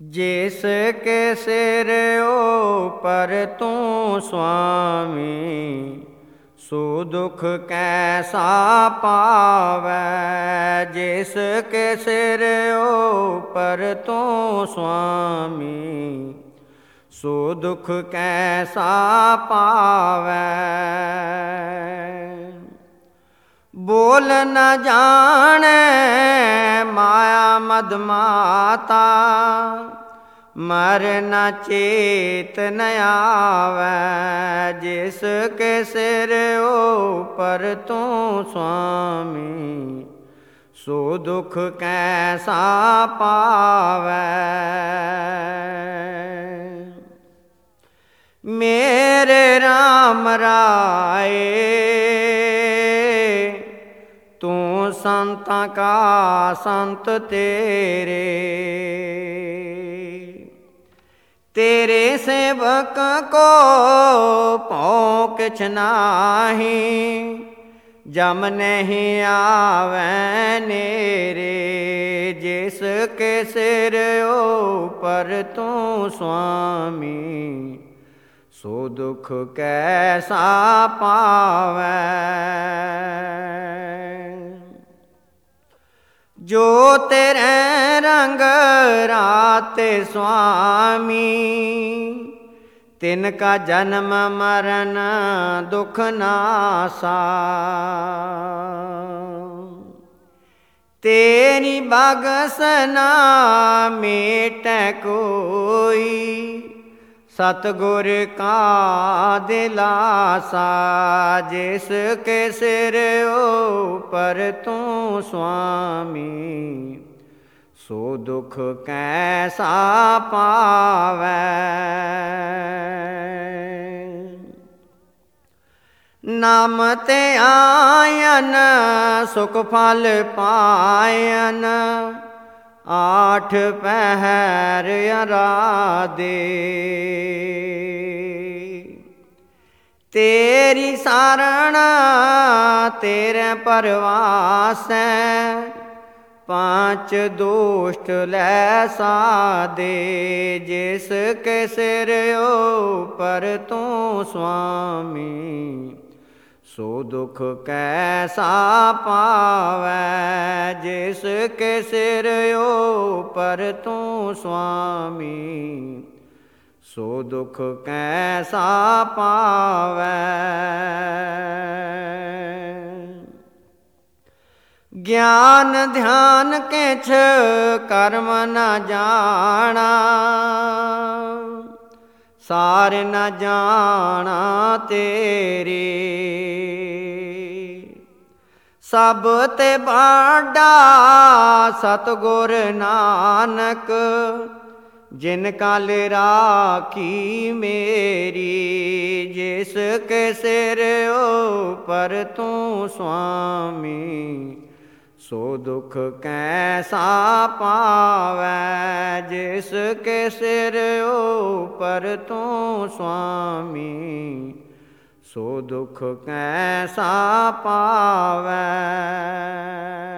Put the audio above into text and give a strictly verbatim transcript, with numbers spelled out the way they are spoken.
ਜਿਸ ਕੇ ਸਿਰ ਊਪਰ ਤੂੰ ਸੁਆਮੀ, ਸੋ ਦੁਖ ਕੈਸਾ ਪਾਵੈ। ਜਿਸ ਕੇ ਸਿਰ ਊਪਰ ਤੂੰ ਸੁਆਮੀ, ਸੋ ਦੁਖ ਕੈਸਾ ਪਾਵੈ। ਬੋਲ ਨ ਜਾਣੈ ਮਾਇਆ ਮਦ ਮਾਤਾ, ਮਰ ਨ ਚੇਤ ਨ ਆਵੈ। ਜਿਸ ਕੇ ਸਿਰ ਊਪਰ ਤੂੰ ਸੁਆਮੀ, ਸੋ ਦੁਖ ਕੈਸਾ ਪਾਵੈ। ਮੇਰੇ ਰਾਮ ਰਾਏ, ਤੂੰ ਸੰਤਾਂ ਕਾ ਸੰਤ ਤੇਰੇ। ਤੇਰੇ ਸੇਵਕ ਕੋ ਭਉ ਕਿਛ ਨਾਹੀ, ਜਮ ਨਹੀਂ ਆਵੈ ਨੇਰੇ। ਜਿਸ ਕੇ ਸਿਰ ਊਪਰ ਤੂੰ ਸੁਆਮੀ, ਸੋ ਦੁਖ ਕੈਸਾ ਪਾਵੈ। ਜੋ ਤੇਰੇ ਰੰਗ ਰਾਤੇ ਸੁਆਮੀ, ਤਿਨ ਕਾ ਜਨਮ ਮਰਨ ਦੁਖ ਨਾਸਾ। ਤੇਰੀ ਬਗਸ ਨਾ ਮੇਟੈ ਕੋਈ, ਸਤਿਗੁਰ ਕਾ ਦਿਲਾਸਾ। ਜਿਸ ਕੇ ਸਿਰ ਊਪਰ ਤੂੰ ਸੁਆਮੀ, ਸੋ ਦੁਖ ਕੈਸਾ ਪਾਵੈ। ਨਾਮ ਤੇ ਆਇਨ ਸੁਖ ਫਲ ਪਾਇਨ, ਆਠ ਪਹਿਰ ਅਰਾਧੇ। ਤੇਰੀ ਸਰਣ ਤੇਰੇ ਪਰਵਾਸੈ, ਪਾਂਚ ਦੋਸ਼ਟ ਲੈ ਸਾਧੇ। ਜਿਸ ਕੇ ਸਿਰ ਊਪਰ ਤੂੰ ਸੁਆਮੀ, ਸੋ ਦੁਖ ਕੈਸਾ ਪਾਵੈ। ਜਿਸ ਕੇ ਸਿਰ ਊਪਰ ਤੂੰ ਸੁਆਮੀ, ਸੋ ਦੁਖ ਕੈਸਾ ਪਾਵੈ। ਗਿਆਨ ਧਿਆਨ ਕਿਛ ਕਰਮ ਨ ਜਾਣਾ, ਸਾਰ ਨ ਜਾਣਾ ਤੇਰੇ। ਸਭ ਤੇ ਬਾਡਾ ਸਤਿਗੁਰ ਨਾਨਕ, ਜਿਨ ਕਲ ਰਾਖੀ ਮੇਰੀ। ਜਿਸ ਕੇ ਸਿਰ ਊਪਰ ਤੂੰ ਸੁਆਮੀ, ਸੋ ਦੁਖ ਕੈਸਾ ਪਾਵੈ। ਜਿਸ ਕੇ ਸਿਰ ਊਪਰ ਤੂੰ ਸੁਆਮੀ, ਸੋ ਦੁਖ ਕੈਸਾ ਪਾਵੈ।